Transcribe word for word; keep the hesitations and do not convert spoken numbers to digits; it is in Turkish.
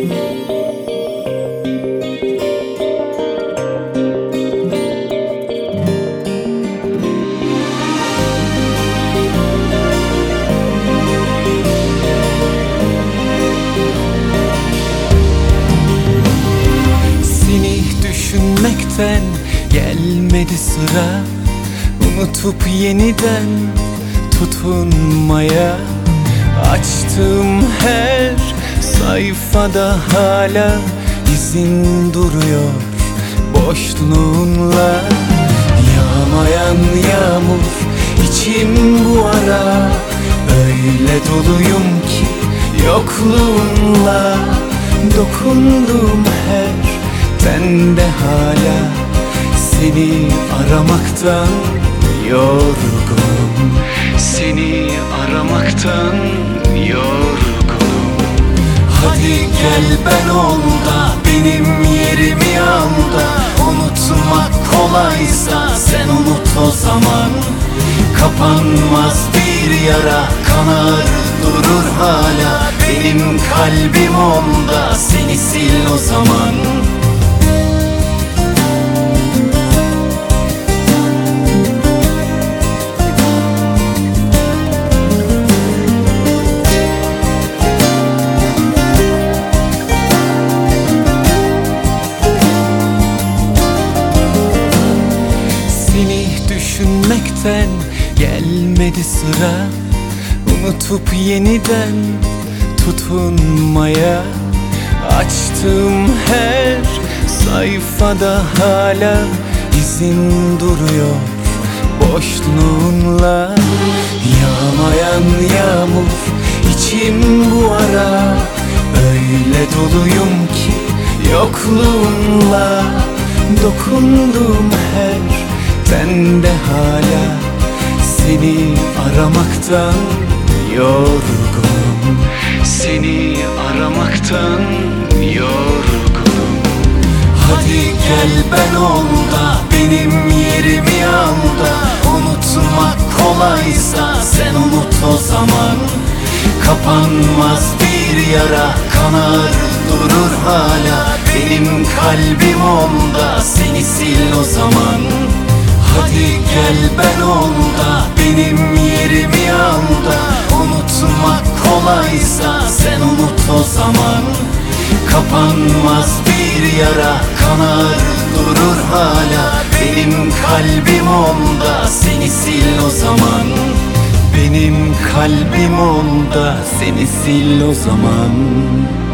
Düşünmekten gelmedi sıra, unutup yeniden tutunmaya. Açtığım her sayfada hala izin duruyor boşluğunla. Yağmayan yağmur içim bu ara, öyle doluyum ki yokluğunla. Dokunduğum her tende hala seni aramaktan yorgunum. Seni aramaktan yorgunum. Hadi gel ben ol da benim yerimi al da, unutmak kolaysa sen unut o zaman. Kapanmaz bir yara kanar durur hala, benim kalbim onda, seni sil o zaman. Düşünmekten gelmedi sıra, unutup yeniden tutunmaya. Açtığım her sayfada hala izin duruyor boşluğunla. Yağmayan yağmur içim bu ara, öyle doluyum ki yokluğunla. Dokunduğum her tende hala seni aramaktan yorgunum. Seni aramaktan yorgunum. Hadi gel ben ol da benim yerimi al da, unutmak kolaysa sen unut o zaman. Kapanmaz bir yara kanar durur hala, benim kalbim onda, seni sil o zaman. Hadi gel ben ol da benim yerimi al da, unutmak kolaysa sen unut o zaman. Kapanmaz bir yara kanar durur hala, benim kalbim onda, seni sil o zaman. Benim kalbim onda, seni sil o zaman.